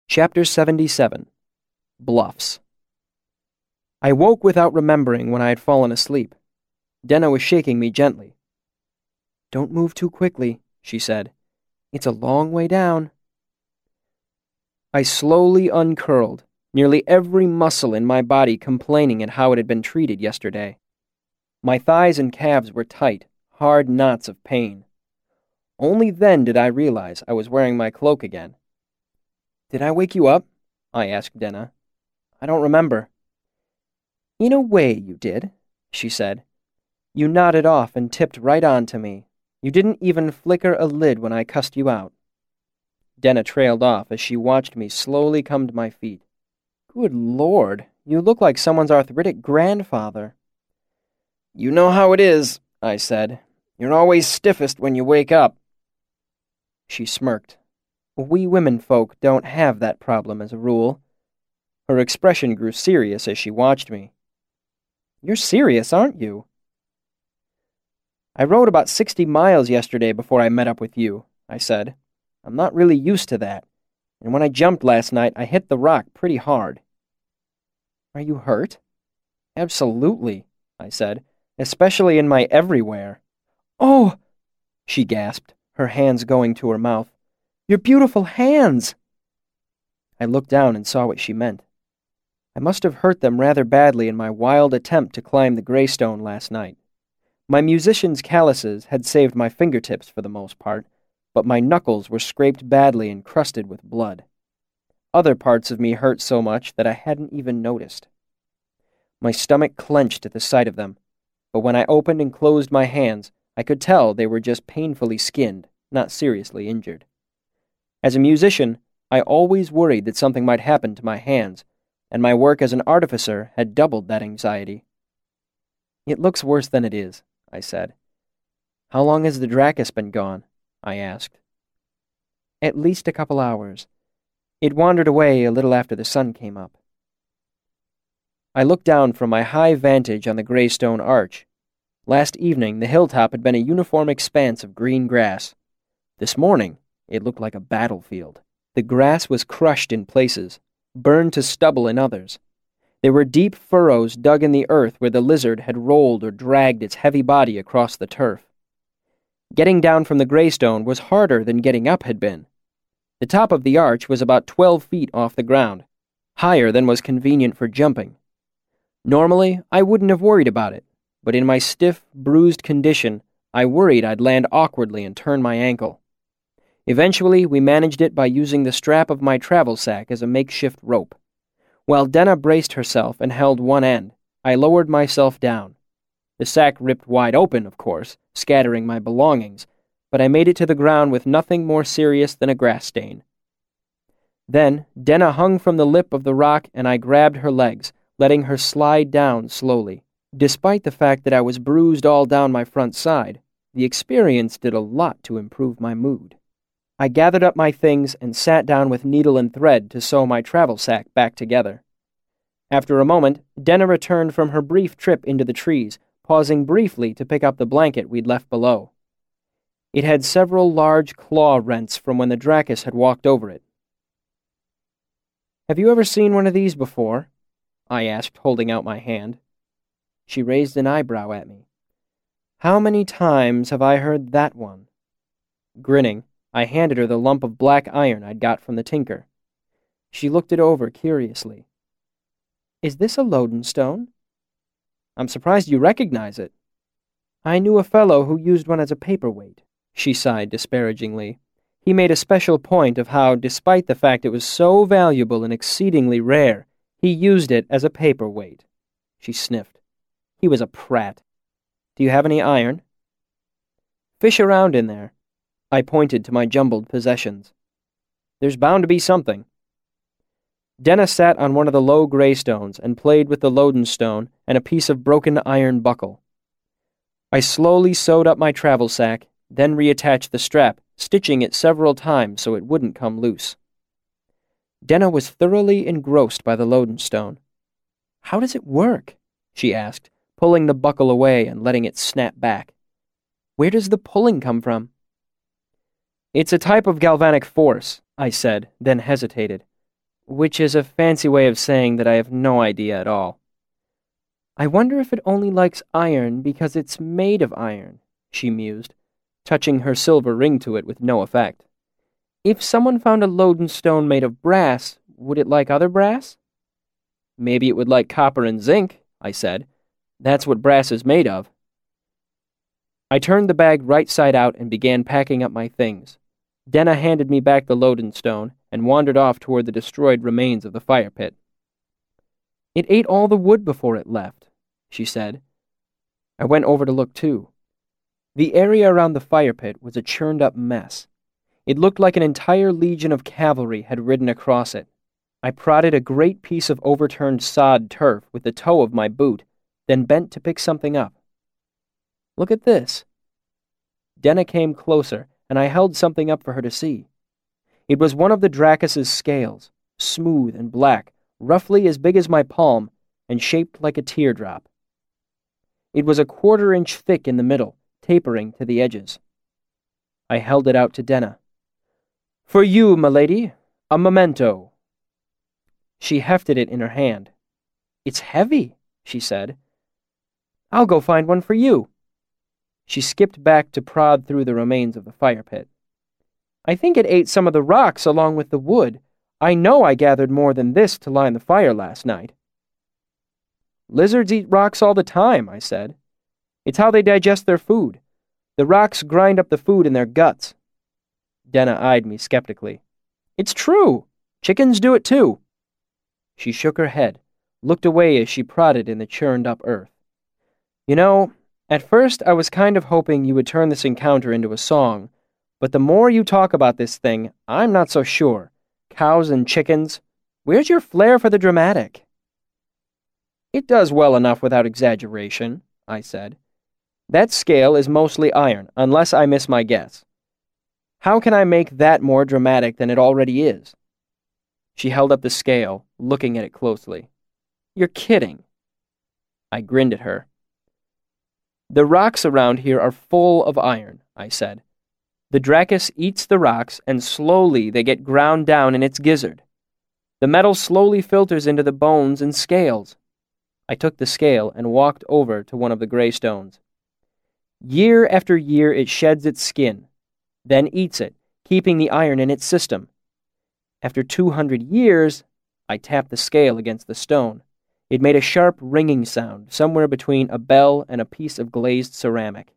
Chapter 77. Bluffs. I woke without remembering when I had fallen asleep. Denna was shaking me gently. "Don't move too quickly," she said. "It's a long way down." I slowly uncurled, nearly every muscle in my body complaining at how it had been treated yesterday. My thighs and calves were tight, hard knots of pain. Only then did I realize I was wearing my cloak again. "Did I wake you up?" I asked Denna. "I don't remember." "In a way you did," she said. "You nodded off and tipped right on to me. You didn't even flicker a lid when I cussed you out." Denna trailed off as she watched me slowly come to my feet. "Good Lord, you look like someone's arthritic grandfather." "You know how it is," I said. "You're always stiffest when you wake up." She smirked. "We women folk don't have that problem as a rule." Her expression grew serious as she watched me. "You're serious, aren't you?" "I rode about 60 miles yesterday before I met up with you," I said. "I'm not really used to that, and when I jumped last night, I hit the rock pretty hard." "Are you hurt?" "Absolutely," I said, "especially in my everywhere." "Oh!" she gasped, her hands going to her mouth. "Your beautiful hands!" I looked down and saw what she meant. I must have hurt them rather badly in my wild attempt to climb the Greystone last night. My musician's calluses had saved my fingertips for the most part, but my knuckles were scraped badly and crusted with blood. Other parts of me hurt so much that I hadn't even noticed. My stomach clenched at the sight of them, but when I opened and closed my hands, I could tell they were just painfully skinned, not seriously injured. As a musician, I always worried that something might happen to my hands, and my work as an artificer had doubled that anxiety. "It looks worse than it is," I said. "How long has the Dracus been gone?" I asked. "At least a couple hours. It wandered away a little after the sun came up." I looked down from my high vantage on the Greystone Arch. Last evening, the hilltop had been a uniform expanse of green grass. This morning, it looked like a battlefield. The grass was crushed in places, burned to stubble in others. There were deep furrows dug in the earth where the lizard had rolled or dragged its heavy body across the turf. Getting down from the Greystone was harder than getting up had been. The top of the arch was about 12 feet off the ground, higher than was convenient for jumping. Normally, I wouldn't have worried about it, but in my stiff, bruised condition, I worried I'd land awkwardly and turn my ankle. Eventually, we managed it by using the strap of my travel sack as a makeshift rope. While Denna braced herself and held one end, I lowered myself down. The sack ripped wide open, of course, scattering my belongings, but I made it to the ground with nothing more serious than a grass stain. Then, Denna hung from the lip of the rock and I grabbed her legs, letting her slide down slowly. Despite the fact that I was bruised all down my front side, the experience did a lot to improve my mood. I gathered up my things and sat down with needle and thread to sew my travel sack back together. After a moment, Denna returned from her brief trip into the trees, pausing briefly to pick up the blanket we'd left below. It had several large claw rents from when the Dracus had walked over it. "Have you ever seen one of these before?" I asked, holding out my hand. She raised an eyebrow at me. "How many times have I heard that one?" Grinning, I handed her the lump of black iron I'd got from the tinker. She looked it over curiously. "Is this a Lodenstone?" "I'm surprised you recognize it." "I knew a fellow who used one as a paperweight," she sighed disparagingly. "He made a special point of how, despite the fact it was so valuable and exceedingly rare, he used it as a paperweight." She sniffed. "He was a prat. Do you have any iron?" "Fish around in there." I pointed to my jumbled possessions. "There's bound to be something." Denna sat on one of the low greystones and played with the Lodenstone and a piece of broken iron buckle. I slowly sewed up my travel sack, then reattached the strap, stitching it several times so it wouldn't come loose. Denna was thoroughly engrossed by the Lodenstone. "How does it work?" she asked, pulling the buckle away and letting it snap back. "Where does the pulling come from?" "It's a type of galvanic force," I said, then hesitated. which is a fancy way of saying that I have no idea at all. I wonder if it only likes iron because it's made of iron, she mused, touching her silver ring to it with no effect. If someone found a lodestone made of brass, would it like other brass? Maybe it would like copper and zinc, I said. That's what brass is made of. I turned the bag right side out and began packing up my things. Denna handed me back the lodestone and wandered off toward the destroyed remains of the fire pit. It ate all the wood before it left, she said. I went over to look too. The area around the fire pit was a churned-up mess. It looked like an entire legion of cavalry had ridden across it. I prodded a great piece of overturned sod turf with the toe of my boot, then bent to pick something up. Look at this. Denna came closer, and I held something up for her to see. It was one of the Dracus's scales, smooth and black, roughly as big as my palm, and shaped like a teardrop. It was a 1/4 inch thick in the middle, tapering to the edges. I held it out to Denna. For you, milady, a memento. She hefted it in her hand. It's heavy, she said. I'll go find one for you. She skipped back to prod through the remains of the fire pit. I think it ate some of the rocks along with the wood. I know I gathered more than this to line the fire last night. Lizards eat rocks all the time, I said. It's how they digest their food. The rocks grind up the food in their guts. Denna eyed me skeptically. It's true. Chickens do it too. She shook her head, looked away as she prodded in the churned-up earth. You know, at first I was kind of hoping you would turn this encounter into a song, but the more you talk about this thing, I'm not so sure. Cows and chickens. Where's your flair for the dramatic? It does well enough without exaggeration, I said. That scale is mostly iron, unless I miss my guess. How can I make that more dramatic than it already is? She held up the scale, looking at it closely. You're kidding. I grinned at her. The rocks around here are full of iron, I said. The Dracus eats the rocks, and slowly they get ground down in its gizzard. The metal slowly filters into the bones and scales. I took the scale and walked over to one of the gray stones. Year after year it sheds its skin, then eats it, keeping the iron in its system. After 200 years, I tapped the scale against the stone. It made a sharp ringing sound, somewhere between a bell and a piece of glazed ceramic.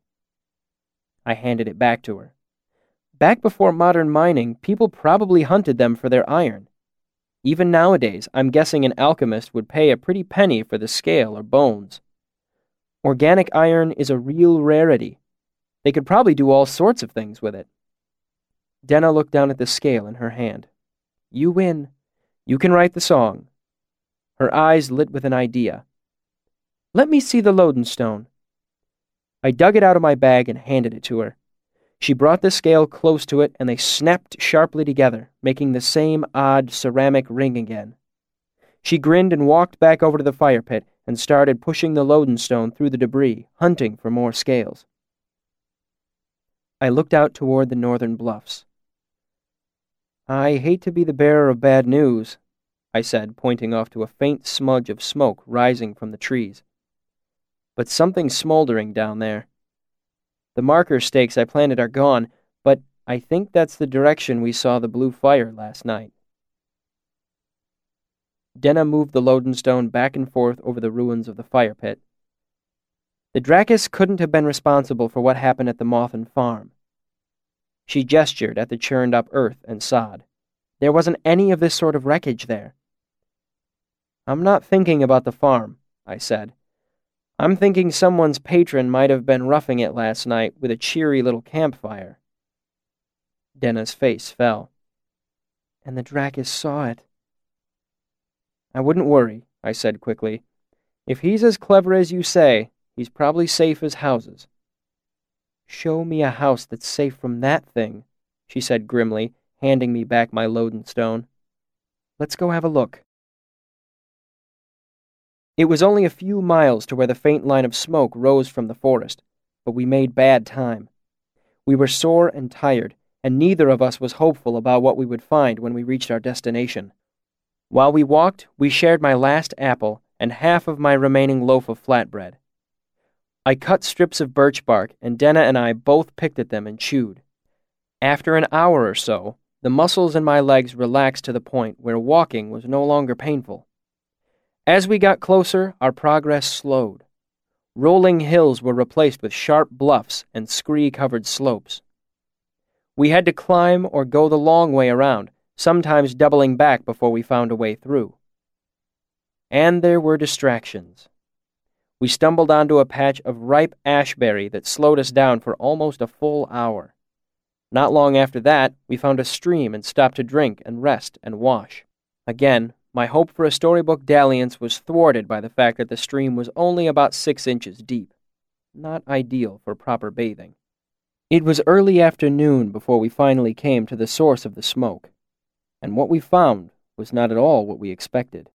I handed it back to her. Back before modern mining, people probably hunted them for their iron. Even nowadays, I'm guessing an alchemist would pay a pretty penny for the scale or bones. Organic iron is a real rarity. They could probably do all sorts of things with it. Denna looked down at the scale in her hand. You win. You can write the song. Her eyes lit with an idea. Let me see the lodestone. I dug it out of my bag and handed it to her. She brought the scale close to it, and they snapped sharply together, making the same odd ceramic ring again. She grinned and walked back over to the fire pit and started pushing the lodestone through the debris, hunting for more scales. I looked out toward the northern bluffs. I hate to be the bearer of bad news, I said, pointing off to a faint smudge of smoke rising from the trees. But something's smoldering down there. The marker stakes I planted are gone, but I think that's the direction we saw the blue fire last night. Denna moved the lodestone back and forth over the ruins of the fire pit. The Dracus couldn't have been responsible for what happened at the Mothan farm. She gestured at the churned-up earth and sod. There wasn't any of this sort of wreckage there. I'm not thinking about the farm, I said. I'm thinking someone's patron might have been roughing it last night with a cheery little campfire. Denna's face fell. And the Dracus saw it. I wouldn't worry, I said quickly. If he's as clever as you say, he's probably safe as houses. Show me a house that's safe from that thing, she said grimly, handing me back my lodestone. Let's go have a look. It was only a few miles to where the faint line of smoke rose from the forest, but we made bad time. We were sore and tired, and neither of us was hopeful about what we would find when we reached our destination. While we walked, we shared my last apple and half of my remaining loaf of flatbread. I cut strips of birch bark, and Denna and I both picked at them and chewed. After an hour or so, the muscles in my legs relaxed to the point where walking was no longer painful. As we got closer, our progress slowed. Rolling hills were replaced with sharp bluffs and scree-covered slopes. We had to climb or go the long way around, sometimes doubling back before we found a way through. And there were distractions. We stumbled onto a patch of ripe ashberry that slowed us down for almost a full hour. Not long after that, we found a stream and stopped to drink and rest and wash. Again, my hope for a storybook dalliance was thwarted by the fact that the stream was only about 6 inches deep. Not ideal for proper bathing. It was early afternoon before we finally came to the source of the smoke, and what we found was not at all what we expected.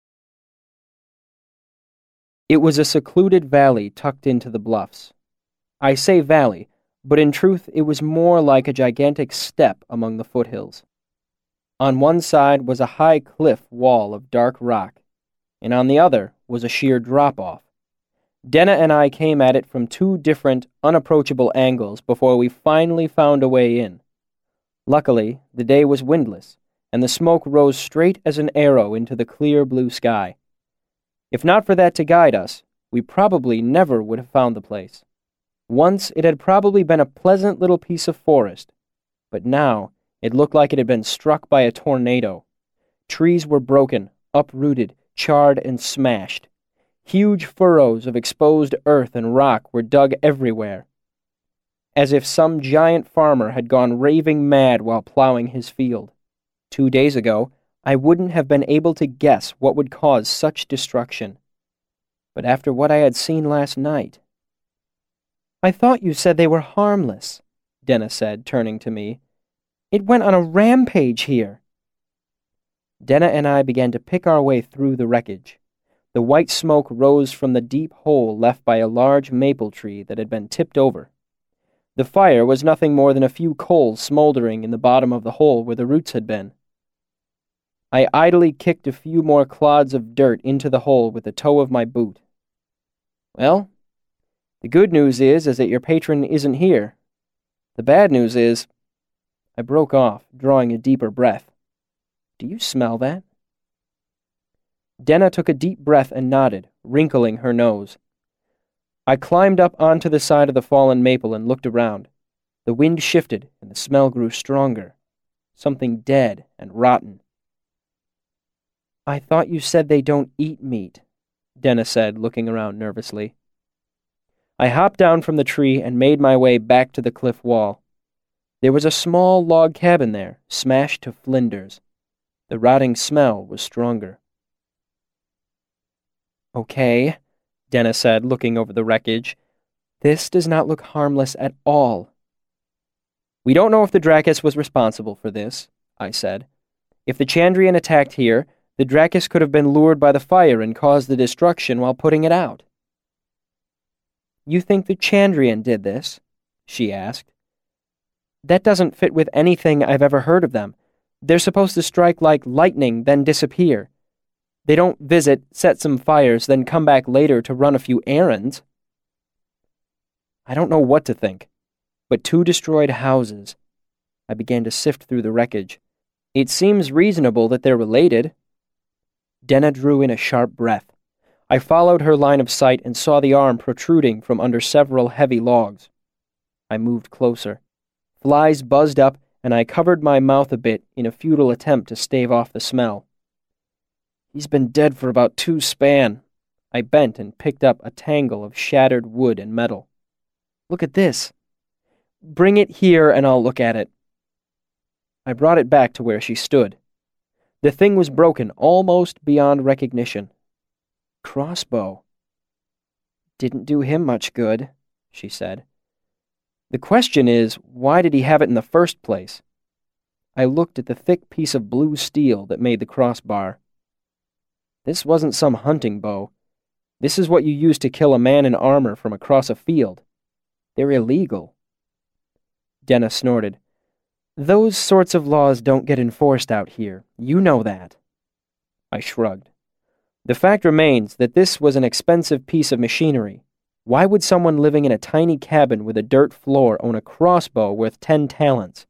It was a secluded valley tucked into the bluffs. I say valley, but in truth it was more like a gigantic steppe among the foothills. On one side was a high cliff wall of dark rock, and on the other was a sheer drop-off. Denna and I came at it from 2 different, unapproachable angles before we finally found a way in. Luckily, the day was windless, and the smoke rose straight as an arrow into the clear blue sky. If not for that to guide us, we probably never would have found the place. Once it had probably been a pleasant little piece of forest, but now it looked like it had been struck by a tornado. Trees were broken, uprooted, charred, and smashed. Huge furrows of exposed earth and rock were dug everywhere, as if some giant farmer had gone raving mad while plowing his field. 2 days ago, I wouldn't have been able to guess what would cause such destruction. But after what I had seen last night... "I thought you said they were harmless," Denna said, turning to me. "It went on a rampage here." Denna and I began to pick our way through the wreckage. The white smoke rose from the deep hole left by a large maple tree that had been tipped over. The fire was nothing more than a few coals smoldering in the bottom of the hole where the roots had been. I idly kicked a few more clods of dirt into the hole with the toe of my boot. "Well, the good news is that your patron isn't here. The bad news is..." I broke off, drawing a deeper breath. "Do you smell that?" Denna took a deep breath and nodded, wrinkling her nose. I climbed up onto the side of the fallen maple and looked around. The wind shifted, and the smell grew stronger. Something dead and rotten. "I thought you said they don't eat meat," Denna said, looking around nervously. I hopped down from the tree and made my way back to the cliff wall. There was a small log cabin there, smashed to flinders. The rotting smell was stronger. "Okay," Denna said, looking over the wreckage. "This does not look harmless at all." "We don't know if the Dracus was responsible for this," I said. "If the Chandrian attacked here, the Dracus could have been lured by the fire and caused the destruction while putting it out." "You think the Chandrian did this?" she asked. "That doesn't fit with anything I've ever heard of them. They're supposed to strike like lightning, then disappear. They don't visit, set some fires, then come back later to run a few errands." I don't know what to think, but 2 destroyed houses. I began to sift through the wreckage. It seems reasonable that they're related. Denna drew in a sharp breath. I followed her line of sight and saw the arm protruding from under several heavy logs. I moved closer. Flies buzzed up, and I covered my mouth a bit in a futile attempt to stave off the smell. "He's been dead for about 2 span. I bent and picked up a tangle of shattered wood and metal. "Look at this." "Bring it here and I'll look at it." I brought it back to where she stood. The thing was broken almost beyond recognition. "Crossbow. Didn't do him much good," she said. "The question is, why did he have it in the first place?" I looked at the thick piece of blue steel that made the crossbar. This wasn't some hunting bow. This is what you use to kill a man in armor from across a field. They're illegal. Denna snorted. "Those sorts of laws don't get enforced out here. You know that." I shrugged. The fact remains that this was an expensive piece of machinery. Why would someone living in a tiny cabin with a dirt floor own a crossbow worth 10 talents?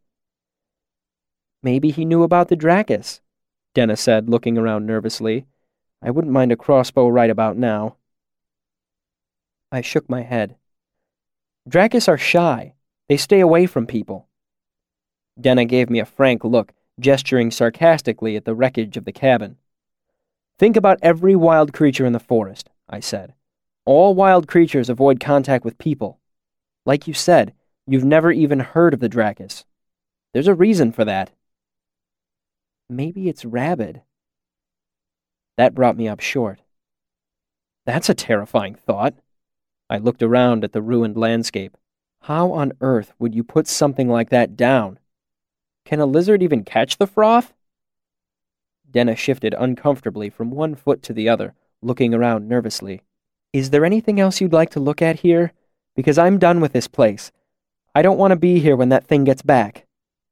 Maybe he knew about the Dracus, Denna said, looking around nervously. I wouldn't mind a crossbow right about now. I shook my head. Dracus are shy. They stay away from people. Denna gave me a frank look, gesturing sarcastically at the wreckage of the cabin. Think about every wild creature in the forest, I said. All wild creatures avoid contact with people. Like you said, you've never even heard of the Dracus. There's a reason for that. Maybe it's rabid. That brought me up short. That's a terrifying thought. I looked around at the ruined landscape. How on earth would you put something like that down? Can a lizard even catch the froth? Denna shifted uncomfortably from one foot to the other, looking around nervously. Is there anything else you'd like to look at here? Because I'm done with this place. I don't want to be here when that thing gets back.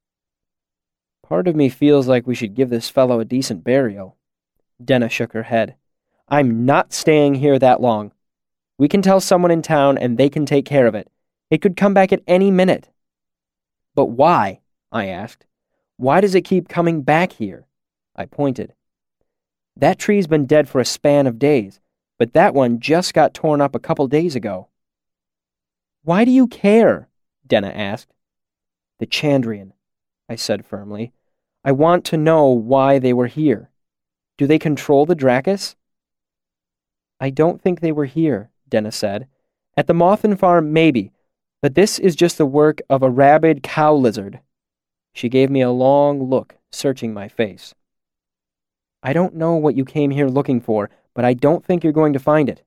Part of me feels like we should give this fellow a decent burial. Denna shook her head. I'm not staying here that long. We can tell someone in town and they can take care of it. It could come back at any minute. But why? I asked. Why does it keep coming back here? I pointed. That tree's been dead for a span of days, but that one just got torn up a couple days ago. Why do you care? Denna asked. The Chandrian, I said firmly. I want to know why they were here. Do they control the Dracus? I don't think they were here, Denna said. At the Mothin farm, maybe, but this is just the work of a rabid cow lizard. She gave me a long look, searching my face. I don't know what you came here looking for, but I don't think you're going to find it.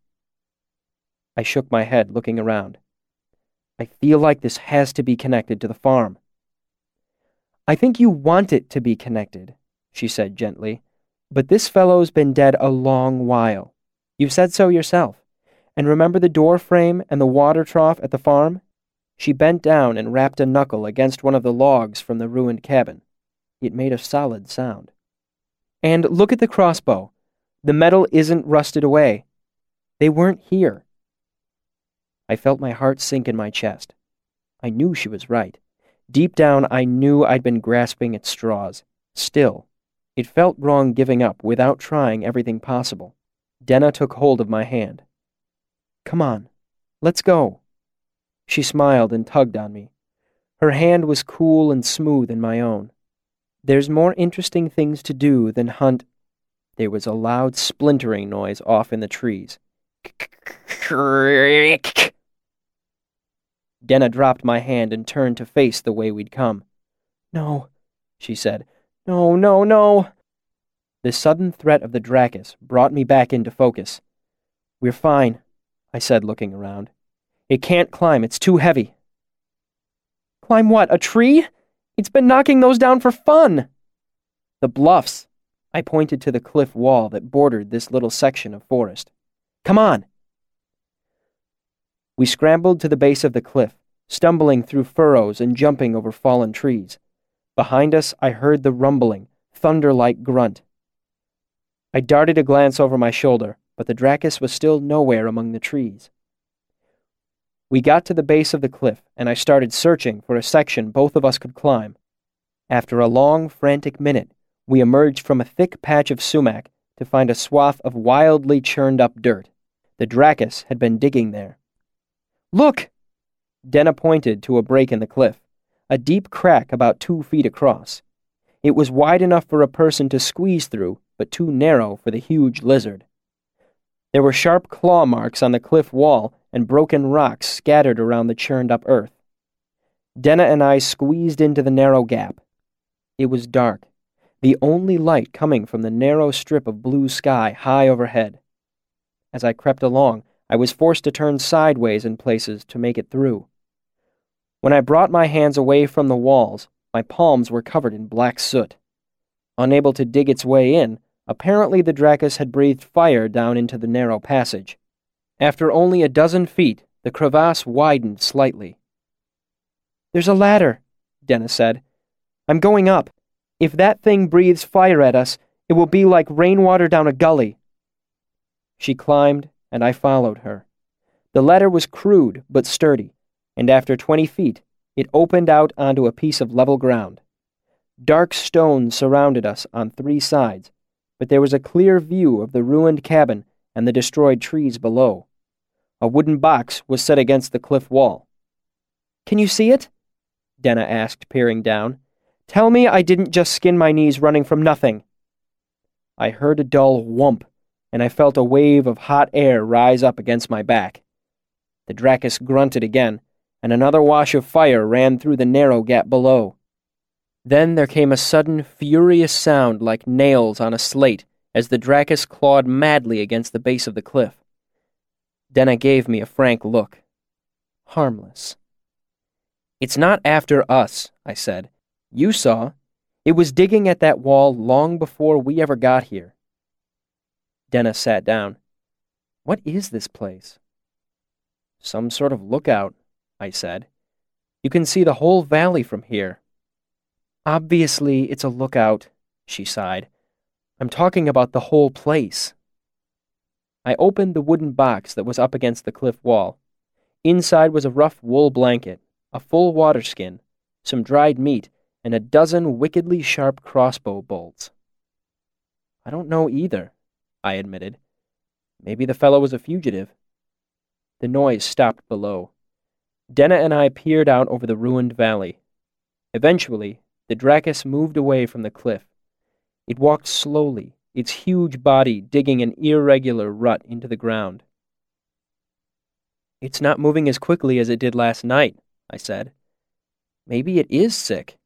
I shook my head, looking around. I feel like this has to be connected to the farm. I think you want it to be connected, she said gently, but this fellow's been dead a long while. You've said so yourself. And remember the door frame and the water trough at the farm? She bent down and rapped a knuckle against one of the logs from the ruined cabin. It made a solid sound. And look at the crossbow. The metal isn't rusted away. They weren't here. I felt my heart sink in my chest. I knew she was right. Deep down, I knew I'd been grasping at straws. Still, it felt wrong giving up without trying everything possible. Denna took hold of my hand. Come on, let's go. She smiled and tugged on me. Her hand was cool and smooth in my own. There's more interesting things to do than hunt. There was a loud splintering noise off in the trees. Denna dropped my hand and turned to face the way we'd come. No, she said. No, no, no. The sudden threat of the Dracus brought me back into focus. We're fine, I said, looking around. It can't climb, it's too heavy. Climb what, a tree? It's been knocking those down for fun. The bluffs. I pointed to the cliff wall that bordered this little section of forest. Come on. We scrambled to the base of the cliff, stumbling through furrows and jumping over fallen trees. Behind us, I heard the rumbling, thunder-like grunt. I darted a glance over my shoulder, but the Dracus was still nowhere among the trees. We got to the base of the cliff, and I started searching for a section both of us could climb. After a long, frantic minute, we emerged from a thick patch of sumac to find a swath of wildly churned-up dirt. The Dracus had been digging there. Look! Denna pointed to a break in the cliff, a deep crack about 2 feet across. It was wide enough for a person to squeeze through, but too narrow for the huge lizard. There were sharp claw marks on the cliff wall and broken rocks scattered around the churned-up earth. Denna and I squeezed into the narrow gap. It was dark, the only light coming from the narrow strip of blue sky high overhead. As I crept along, I was forced to turn sideways in places to make it through. When I brought my hands away from the walls, my palms were covered in black soot. Unable to dig its way in, apparently the Dracus had breathed fire down into the narrow passage. After only a dozen feet, the crevasse widened slightly. There's a ladder, Denna said. I'm going up. If that thing breathes fire at us, It will be like rainwater down a gully. She climbed, and I followed her. The ladder was crude but sturdy, and after 20 feet, it opened out onto a piece of level ground. Dark stones surrounded us on 3 sides, but there was a clear view of the ruined cabin and the destroyed trees below. A wooden box was set against the cliff wall. "Can you see it?" Denna asked, peering down. "Tell me I didn't just skin my knees running from nothing." I heard a dull whump, and I felt a wave of hot air rise up against my back. The Dracus grunted again, and another wash of fire ran through the narrow gap below. Then there came a sudden, furious sound like nails on a slate as the Dracus clawed madly against the base of the cliff. Denna gave me a frank look. Harmless. "It's not after us," I said. "You saw. It was digging at that wall long before we ever got here." Denna sat down. "What is this place?" "Some sort of lookout," I said. "You can see the whole valley from here." "Obviously it's a lookout," she sighed. "I'm talking about the whole place." I opened the wooden box that was up against the cliff wall. Inside was a rough wool blanket, a full water skin, some dried meat, and a dozen wickedly sharp crossbow bolts. "I don't know either," I admitted. "Maybe the fellow was a fugitive." The noise stopped below. Denna and I peered out over the ruined valley. Eventually, the Dracus moved away from the cliff. It walked slowly, its huge body digging an irregular rut into the ground. "It's not moving as quickly as it did last night," I said. "Maybe it is sick."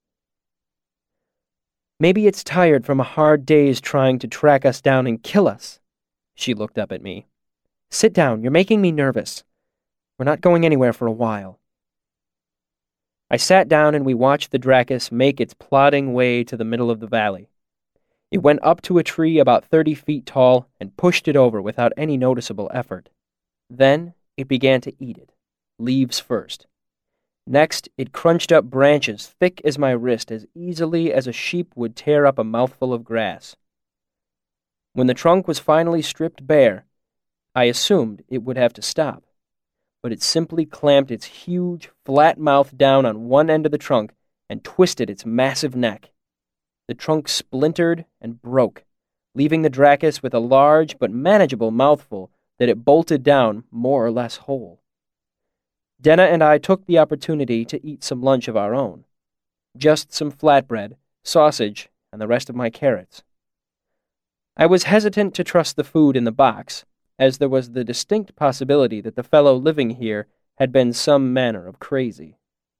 "Maybe it's tired from a hard day's trying to track us down and kill us." She looked up at me. "Sit down, you're making me nervous. We're not going anywhere for a while." I sat down and we watched the Dracus make its plodding way to the middle of the valley. It went up to a tree about 30 feet tall and pushed it over without any noticeable effort. Then it began to eat it, leaves first. Next, it crunched up branches thick as my wrist as easily as a sheep would tear up a mouthful of grass. When the trunk was finally stripped bare, I assumed it would have to stop, but it simply clamped its huge, flat mouth down on one end of the trunk and twisted its massive neck. The trunk splintered and broke, leaving the Dracus with a large but manageable mouthful that it bolted down more or less whole. Denna and I took the opportunity to eat some lunch of our own. Just some flatbread, sausage, and the rest of my carrots. I was hesitant to trust the food in the box, as there was the distinct possibility that the fellow living here had been some manner of crazy.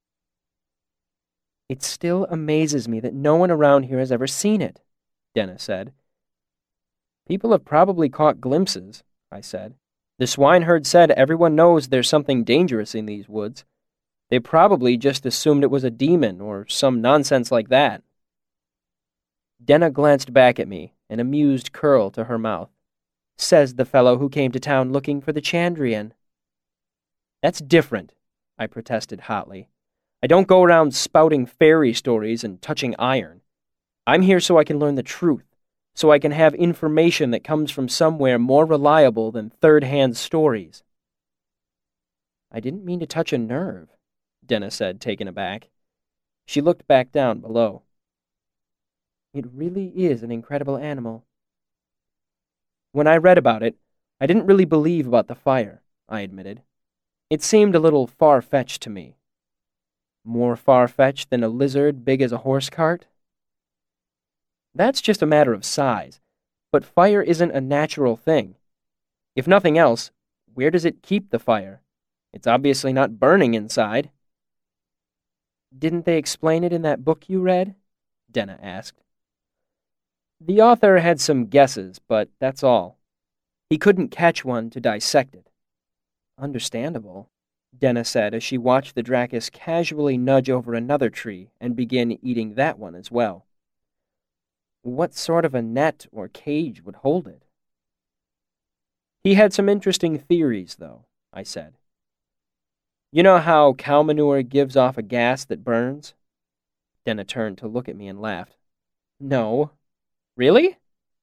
"It still amazes me that no one around here has ever seen it," Denna said. "People have probably caught glimpses," I said. "The swineherd said everyone knows there's something dangerous in these woods. They probably just assumed it was a demon or some nonsense like that." Denna glanced back at me, an amused curl to her mouth. "Says the fellow who came to town looking for the Chandrian." "That's different," I protested hotly. "I don't go around spouting fairy stories and touching iron. I'm here so I can learn the truth, so I can have information that comes from somewhere more reliable than third-hand stories." "I didn't mean to touch a nerve," Denna said, taken aback. She looked back down below. "It really is an incredible animal." "When I read about it, I didn't really believe about the fire," I admitted. "It seemed a little far-fetched to me." "More far-fetched than a lizard big as a horse cart?" "That's just a matter of size, but fire isn't a natural thing. If nothing else, where does it keep the fire? It's obviously not burning inside." "Didn't they explain it in that book you read?" Denna asked. "The author had some guesses, but that's all. He couldn't catch one to dissect it." "Understandable," Denna said as she watched the Dracus casually nudge over another tree and begin eating that one as well. "What sort of a net or cage would hold it?" "He had some interesting theories, though," I said. "You know how cow manure gives off a gas that burns?" Denna turned to look at me and laughed. "No. Really?"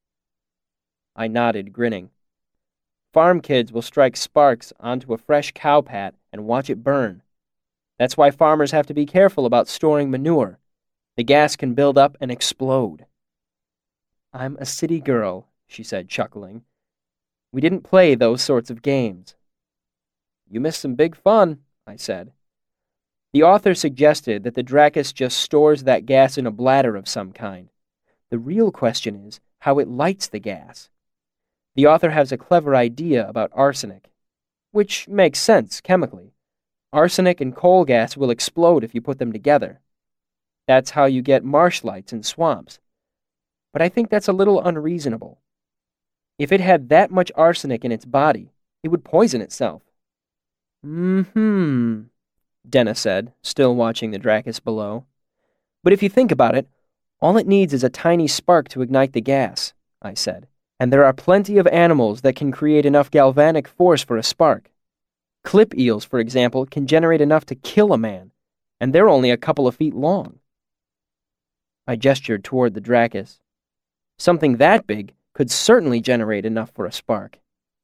I nodded, grinning. Farm kids will strike sparks onto a fresh cow pat and watch it burn. That's why farmers have to be careful about storing manure. The gas can build up and explode. I'm a city girl, she said, chuckling. We didn't play those sorts of games. You missed some big fun, I said. The author suggested that the Dracus just stores that gas in a bladder of some kind. The real question is how it lights the gas. The author has a clever idea about arsenic, which makes sense chemically. Arsenic and coal gas will explode if you put them together. That's how you get marsh lights in swamps. But I think that's a little unreasonable. If it had that much arsenic in its body, it would poison itself. Mm-hmm, Denna said, still watching the Dracus below. But if you think about it, all it needs is a tiny spark to ignite the gas, I said. And there are plenty of animals that can create enough galvanic force for a spark. Clip eels, for example, can generate enough to kill a man, and they're only a couple of feet long. I gestured toward the Dracus. Something that big could certainly generate enough for a spark.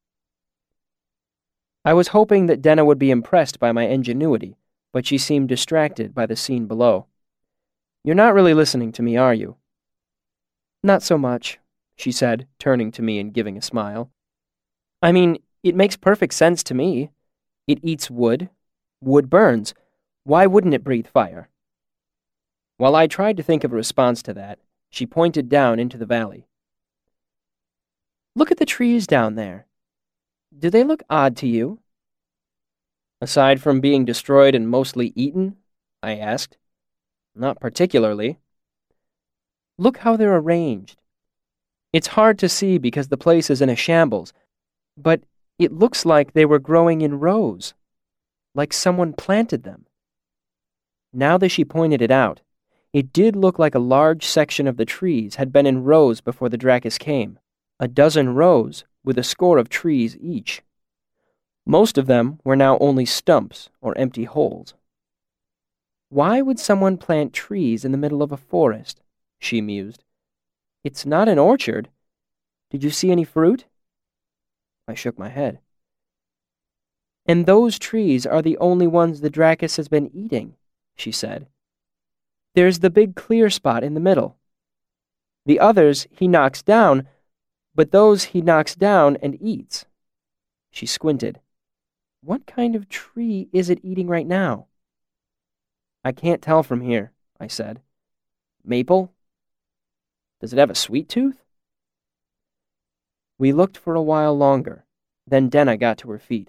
I was hoping that Denna would be impressed by my ingenuity, but she seemed distracted by the scene below. You're not really listening to me, are you? Not so much, she said, turning to me and giving a smile. I mean, it makes perfect sense to me. It eats wood. Wood burns. Why wouldn't it breathe fire? While I tried to think of a response to that, she pointed down into the valley. Look at the trees down there. Do they look odd to you? Aside from being destroyed and mostly eaten? I asked. Not particularly. Look how they're arranged. It's hard to see because the place is in a shambles, but it looks like they were growing in rows, like someone planted them. Now that she pointed it out, it did look like a large section of the trees had been in rows before the Dracus came, a dozen rows with a score of trees each. Most of them were now only stumps or empty holes. Why would someone plant trees in the middle of a forest? She mused. It's not an orchard. Did you see any fruit? I shook my head. And those trees are the only ones the Dracus has been eating, she said. There's the big clear spot in the middle. The others he knocks down, but those he knocks down and eats. She squinted. What kind of tree is it eating right now? I can't tell from here, I said. Maple? Does it have a sweet tooth? We looked for a while longer. Then Denna got to her feet.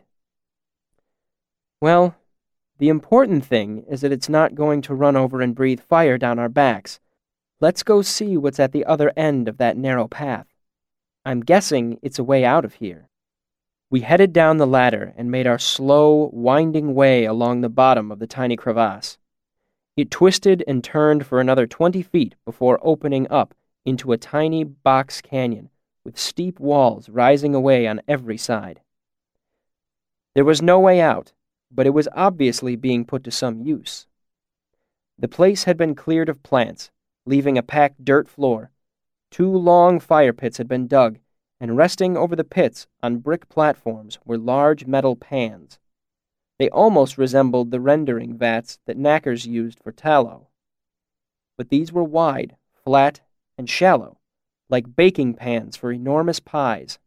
Well, the important thing is that it's not going to run over and breathe fire down our backs. Let's go see what's at the other end of that narrow path. I'm guessing it's a way out of here. We headed down the ladder and made our slow, winding way along the bottom of the tiny crevasse. It twisted and turned for another 20 feet before opening up into a tiny box canyon with steep walls rising away on every side. There was no way out, but it was obviously being put to some use. The place had been cleared of plants, leaving a packed dirt floor. 2 long fire pits had been dug, and resting over the pits on brick platforms were large metal pans. They almost resembled the rendering vats that knackers used for tallow. But these were wide, flat, and shallow, like baking pans for enormous pies.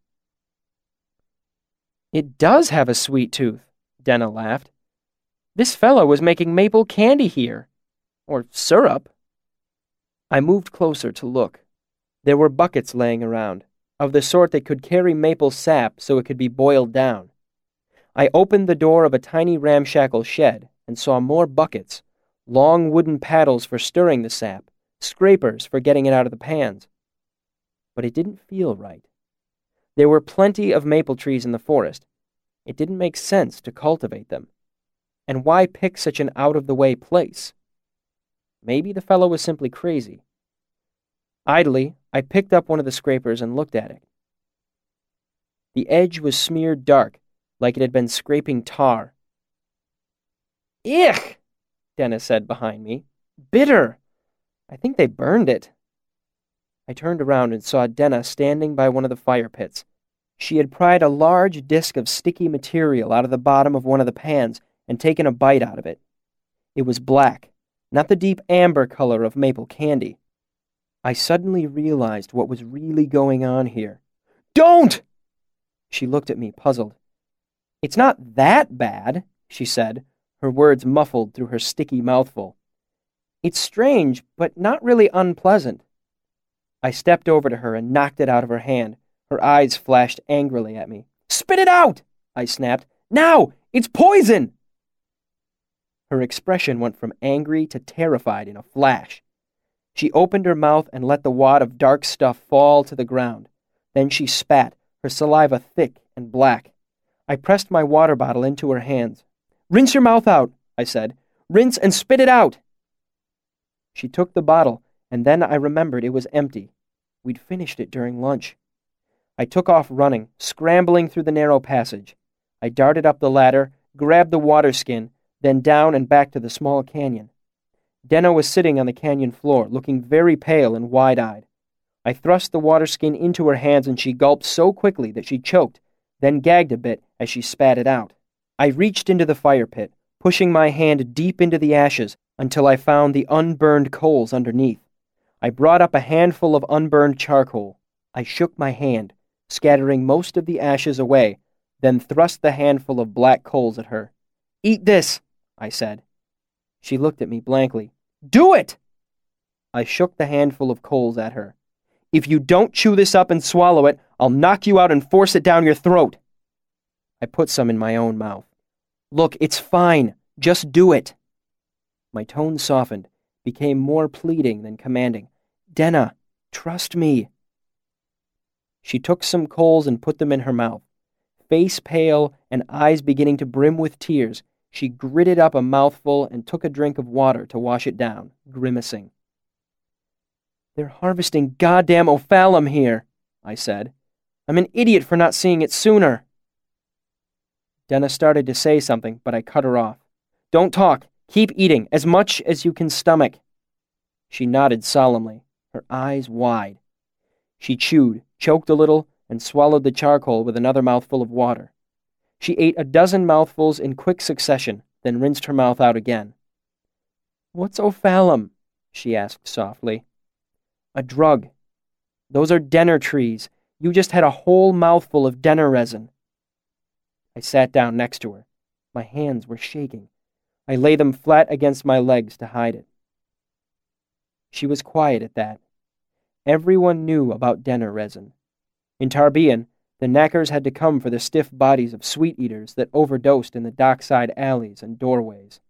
It does have a sweet tooth, Denna laughed. This fellow was making maple candy here. Or syrup. I moved closer to look. There were buckets laying around, of the sort that could carry maple sap so it could be boiled down. I opened the door of a tiny ramshackle shed and saw more buckets, long wooden paddles for stirring the sap, scrapers for getting it out of the pans. But it didn't feel right. There were plenty of maple trees in the forest. It didn't make sense to cultivate them. And why pick such an out-of-the-way place? Maybe the fellow was simply crazy. Idly, I picked up one of the scrapers and looked at it. The edge was smeared dark, like it had been scraping tar. "Ich!" Denna said behind me. "Bitter! I think they burned it." I turned around and saw Denna standing by one of the fire pits. She had pried a large disk of sticky material out of the bottom of one of the pans and taken a bite out of it. It was black, not the deep amber color of maple candy. I suddenly realized what was really going on here. "Don't!" She looked at me, puzzled. "It's not that bad," she said, her words muffled through her sticky mouthful. "It's strange, but not really unpleasant." I stepped over to her and knocked it out of her hand. Her eyes flashed angrily at me. "Spit it out!" I snapped. "Now! It's poison!" Her expression went from angry to terrified in a flash. She opened her mouth and let the wad of dark stuff fall to the ground. Then she spat, her saliva thick and black. I pressed my water bottle into her hands. "Rinse your mouth out," I said. "Rinse and spit it out." She took the bottle, and then I remembered it was empty. We'd finished it during lunch. I took off running, scrambling through the narrow passage. I darted up the ladder, grabbed the water skin, then down and back to the small canyon. Denna was sitting on the canyon floor, looking very pale and wide-eyed. I thrust the water skin into her hands and she gulped so quickly that she choked, then gagged a bit as she spat it out. I reached into the fire pit, pushing my hand deep into the ashes until I found the unburned coals underneath. I brought up a handful of unburned charcoal. I shook my hand, scattering most of the ashes away, then thrust the handful of black coals at her. "Eat this," I said. She looked at me blankly. "Do it!" I shook the handful of coals at her. "If you don't chew this up and swallow it, I'll knock you out and force it down your throat." I put some in my own mouth. "Look, it's fine. Just do it." My tone softened, became more pleading than commanding. "Denna, trust me." She took some coals and put them in her mouth. Face pale and eyes beginning to brim with tears, she gritted up a mouthful and took a drink of water to wash it down, grimacing. "They're harvesting goddamn ophalum here," I said. "I'm an idiot for not seeing it sooner." Denna started to say something, but I cut her off. "Don't talk. Keep eating, as much as you can stomach." She nodded solemnly, her eyes wide. She chewed, choked a little, and swallowed the charcoal with another mouthful of water. She ate a dozen mouthfuls in quick succession, then rinsed her mouth out again. "What's ophalum?" she asked softly. "A drug. Those are denner trees. You just had a whole mouthful of denner resin." I sat down next to her. My hands were shaking. I lay them flat against my legs to hide it. She was quiet at that. Everyone knew about denner resin. In Tarbean, the knackers had to come for the stiff bodies of sweet-eaters that overdosed in the dockside alleys and doorways.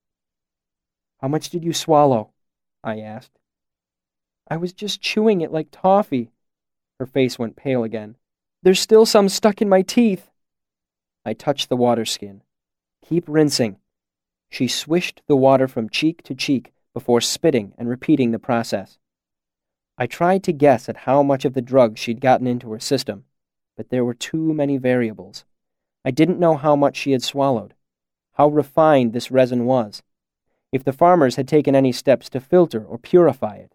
"How much did you swallow?" I asked. "I was just chewing it like toffee." Her face went pale again. "There's still some stuck in my teeth." I touched the water skin. "Keep rinsing." She swished the water from cheek to cheek before spitting and repeating the process. I tried to guess at how much of the drug she'd gotten into her system, but there were too many variables. I didn't know how much she had swallowed, how refined this resin was, if the farmers had taken any steps to filter or purify it.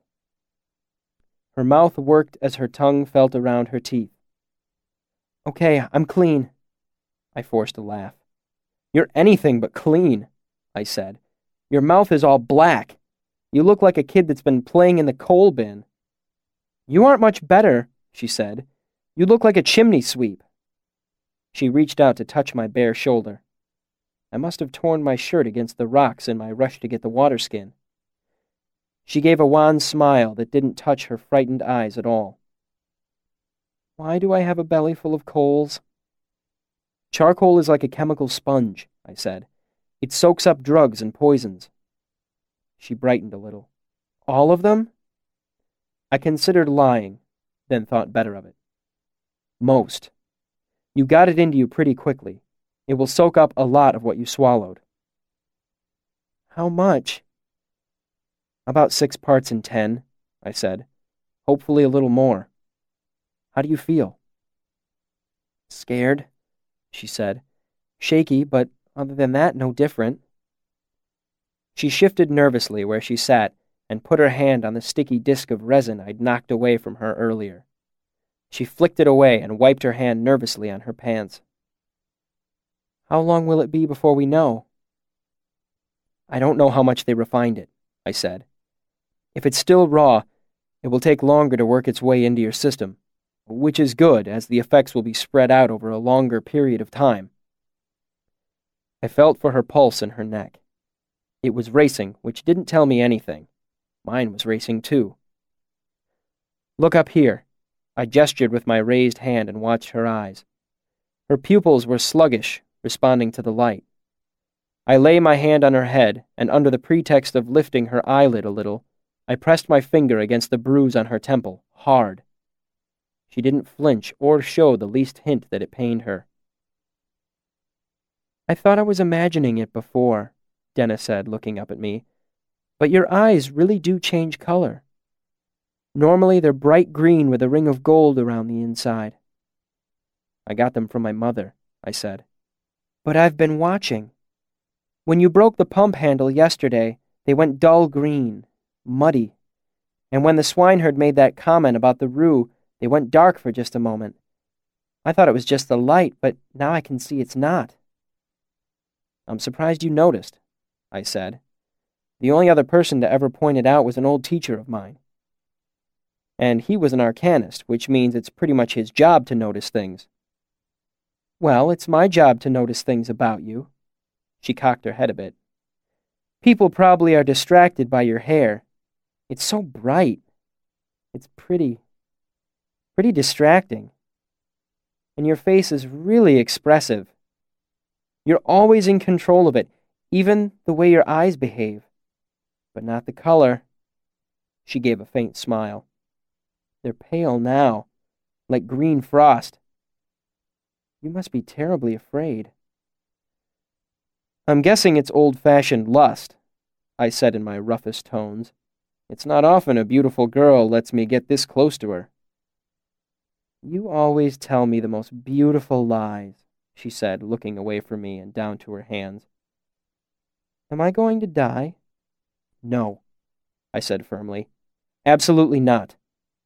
Her mouth worked as her tongue felt around her teeth. "Okay, I'm clean." I forced a laugh. "You're anything but clean," I said. "Your mouth is all black. You look like a kid that's been playing in the coal bin." "You aren't much better," she said. "You look like a chimney sweep." She reached out to touch my bare shoulder. I must have torn my shirt against the rocks in my rush to get the water skin. She gave a wan smile that didn't touch her frightened eyes at all. "Why do I have a belly full of coals?" "Charcoal is like a chemical sponge," I said. "It soaks up drugs and poisons." She brightened a little. "All of them?" I considered lying, then thought better of it. "Most. You got it into you pretty quickly. It will soak up a lot of what you swallowed." "How much?" "About 6 parts in 10, I said. "Hopefully a little more. How do you feel?" "Scared," she said. "Shaky, but other than that, no different." She shifted nervously where she sat, and put her hand on the sticky disk of resin I'd knocked away from her earlier. She flicked it away and wiped her hand nervously on her pants. How long will it be before we know? I don't know how much they refined it, I said. If it's still raw, it will take longer to work its way into your system, which is good, as the effects will be spread out over a longer period of time. I felt for her pulse in her neck. It was racing, which didn't tell me anything. Mine was racing too. Look up here. I gestured with my raised hand and watched her eyes. Her pupils were sluggish, responding to the light. I lay my hand on her head, and under the pretext of lifting her eyelid a little, I pressed my finger against the bruise on her temple, hard. She didn't flinch or show the least hint that it pained her. I thought I was imagining it before, Denna said, looking up at me, but your eyes really do change color. Normally they're bright green with a ring of gold around the inside. I got them from my mother, I said. But I've been watching. When you broke the pump handle yesterday, they went dull green, muddy. And when the swineherd made that comment about the rue, they went dark for just a moment. I thought it was just the light, but now I can see it's not. I'm surprised you noticed, I said. The only other person to ever point it out was an old teacher of mine. And he was an arcanist, which means it's pretty much his job to notice things. Well, it's my job to notice things about you. She cocked her head a bit. People probably are distracted by your hair. It's so bright. It's pretty distracting. And your face is really expressive. You're always in control of it, even the way your eyes behave. But not the color. She gave a faint smile. They're pale now, like green frost. You must be terribly afraid. I'm guessing it's old-fashioned lust, I said in my roughest tones. It's not often a beautiful girl lets me get this close to her. You always tell me the most beautiful lies, she said, looking away from me and down to her hands. Am I going to die? No, I said firmly. Absolutely not.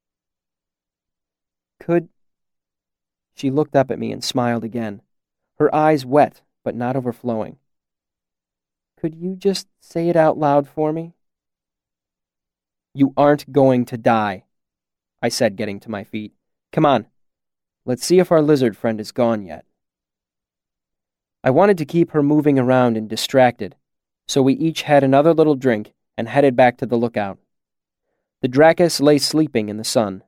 She looked up at me and smiled again, her eyes wet but not overflowing. Could you just say it out loud for me? You aren't going to die, I said, getting to my feet. Come on, let's see if our lizard friend is gone yet. I wanted to keep her moving around and distracted, so we each had another little drink and headed back to the lookout. The Dracus lay sleeping in the sun.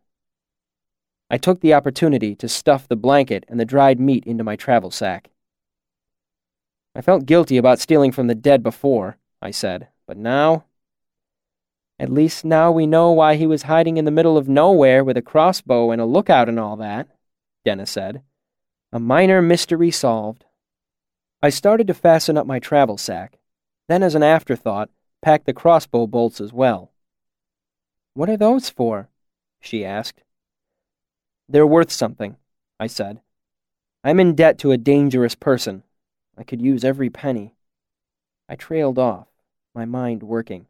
I took the opportunity to stuff the blanket and the dried meat into my travel sack. I felt guilty about stealing from the dead before, I said, but now... At least now we know why he was hiding in the middle of nowhere with a crossbow and a lookout and all that, Denna said. A minor mystery solved. I started to fasten up my travel sack, then as an afterthought, packed the crossbow bolts as well. What are those for? She asked. They're worth something, I said. I'm in debt to a dangerous person. I could use every penny. I trailed off, my mind working.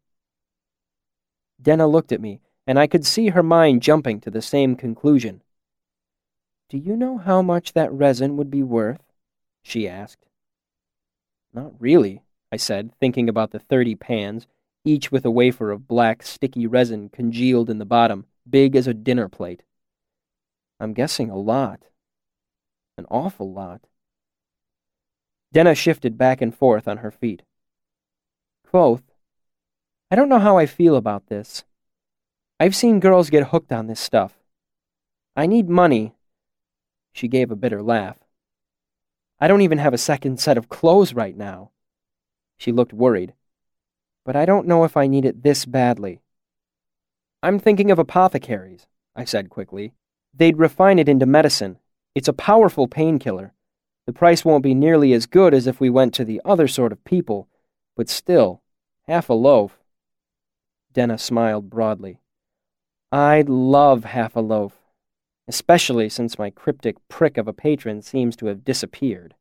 Denna looked at me, and I could see her mind jumping to the same conclusion. Do you know how much that resin would be worth? She asked. Not really, I said, thinking about the 30 pans, each with a wafer of black, sticky resin congealed in the bottom, big as a dinner plate. I'm guessing a lot. An awful lot. Denna shifted back and forth on her feet. Quoth, I don't know how I feel about this. I've seen girls get hooked on this stuff. I need money. She gave a bitter laugh. I don't even have a second set of clothes right now. She looked worried. But I don't know if I need it this badly. I'm thinking of apothecaries, I said quickly. They'd refine it into medicine. It's a powerful painkiller. The price won't be nearly as good as if we went to the other sort of people, but still, half a loaf. Denna smiled broadly. I'd love half a loaf, especially since my cryptic prick of a patron seems to have disappeared.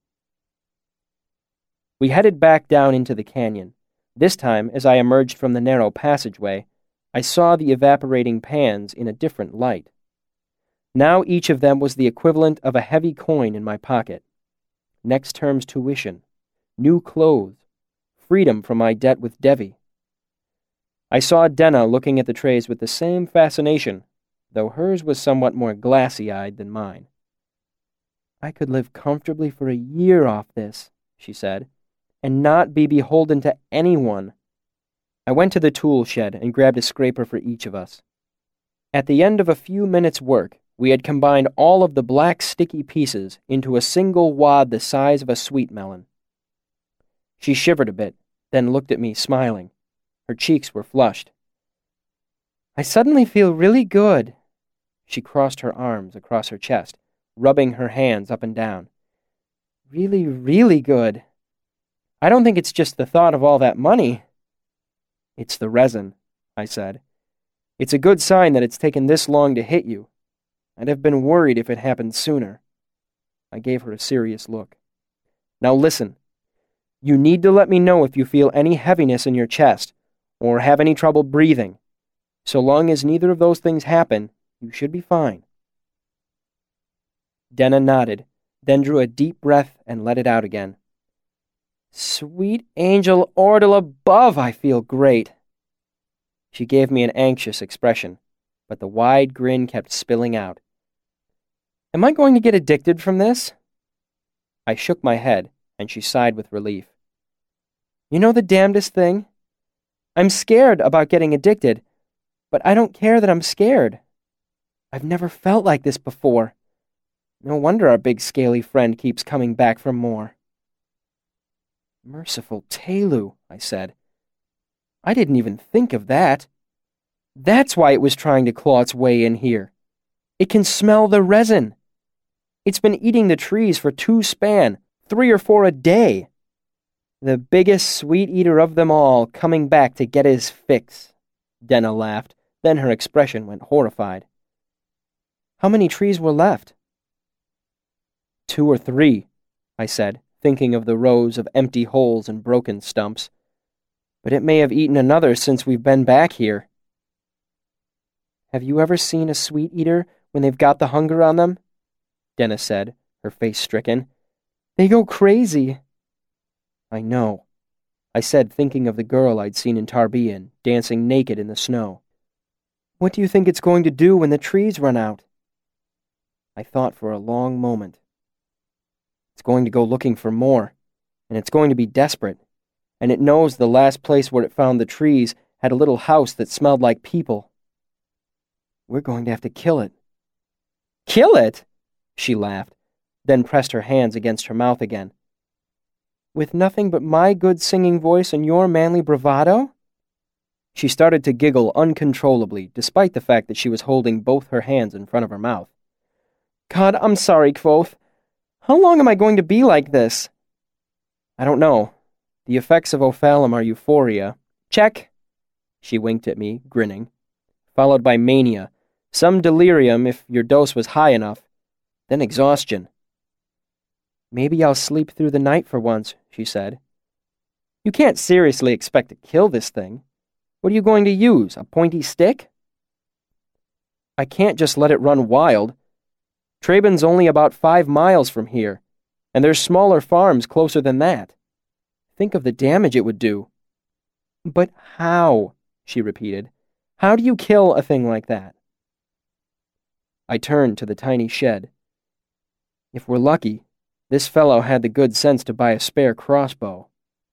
We headed back down into the canyon. This time, as I emerged from the narrow passageway, I saw the evaporating pans in a different light. Now each of them was the equivalent of a heavy coin in my pocket. Next term's tuition, new clothes, freedom from my debt with Devi. I saw Denna looking at the trays with the same fascination, though hers was somewhat more glassy-eyed than mine. "I could live comfortably for a year off this," she said, "and not be beholden to anyone." I went to the tool shed and grabbed a scraper for each of us. At the end of a few minutes' work, we had combined all of the black sticky pieces into a single wad the size of a sweet melon. She shivered a bit, then looked at me, smiling. Her cheeks were flushed. "I suddenly feel really good." She crossed her arms across her chest, rubbing her hands up and down. "Really, really good. I don't think it's just the thought of all that money." "It's the resin," I said. "It's a good sign that it's taken this long to hit you. I'd have been worried if it happened sooner." I gave her a serious look. "Now listen. You need to let me know if you feel any heaviness in your chest, or have any trouble breathing. So long as neither of those things happen, you should be fine." Denna nodded, then drew a deep breath and let it out again. "Sweet angel Ordle above, I feel great." She gave me an anxious expression, but the wide grin kept spilling out. "Am I going to get addicted from this?" I shook my head, and she sighed with relief. "You know the damnedest thing? I'm scared about getting addicted, but I don't care that I'm scared. I've never felt like this before. No wonder our big scaly friend keeps coming back for more." "Merciful Telu," I said. "I didn't even think of that. That's why it was trying to claw its way in here. It can smell the resin. It's been eating the trees for 2 span, 3 or 4 a day. The biggest sweet eater of them all coming back to get his fix." Denna laughed, then her expression went horrified. "How many trees were left?" 2 or 3, I said, thinking of the rows of empty holes and broken stumps. "But it may have eaten another since we've been back here." "Have you ever seen a sweet eater when they've got the hunger on them?" Denna said, her face stricken. "They go crazy." "I know," I said, thinking of the girl I'd seen in Tarbean, dancing naked in the snow. "What do you think it's going to do when the trees run out?" I thought for a long moment. "It's going to go looking for more, and it's going to be desperate, and it knows the last place where it found the trees had a little house that smelled like people. We're going to have to kill it." "Kill it?" she laughed, then pressed her hands against her mouth again. "With nothing but my good singing voice and your manly bravado?" She started to giggle uncontrollably, despite the fact that she was holding both her hands in front of her mouth. "God, I'm sorry, Kvothe. How long am I going to be like this?" "I don't know. The effects of Ophalum are euphoria. Check." She winked at me, grinning. "Followed by mania. Some delirium if your dose was high enough. Then exhaustion." "Maybe I'll sleep through the night for once," she said. "You can't seriously expect to kill this thing. What are you going to use, a pointy stick?" "I can't just let it run wild. Traben's only about 5 miles from here, and there's smaller farms closer than that. Think of the damage it would do." "But how?" she repeated. "How do you kill a thing like that?" I turned to the tiny shed. If we're lucky, this fellow had the good sense to buy a spare crossbow.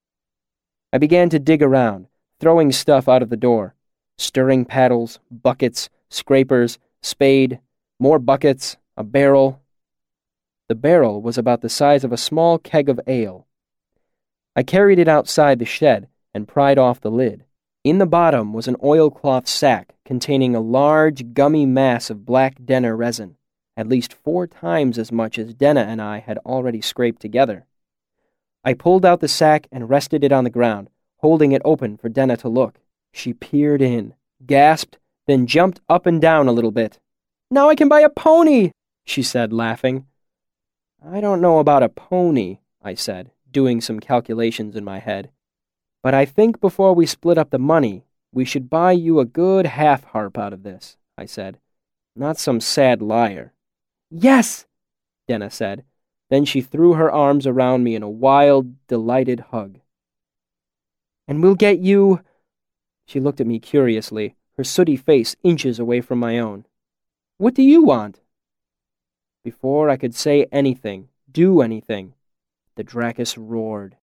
I began to dig around, throwing stuff out of the door. Stirring paddles, buckets, scrapers, spade, more buckets, a barrel. The barrel was about the size of a small keg of ale. I carried it outside the shed and pried off the lid. In the bottom was an oilcloth sack containing a large, gummy mass of black Denner resin, at least 4 times as much as Denna and I had already scraped together. I pulled out the sack and rested it on the ground, holding it open for Denna to look. She peered in, gasped, then jumped up and down a little bit. "Now I can buy a pony," she said, laughing. "I don't know about a pony," I said, doing some calculations in my head. "But I think before we split up the money, We should buy you a good half-harp out of this, I said. Not some sad liar. Yes, Denna said. Then she threw her arms around me in a wild, delighted hug. And we'll get you... She looked at me curiously, her sooty face inches away from my own. What do you want? Before I could say anything, do anything, the Dracus roared.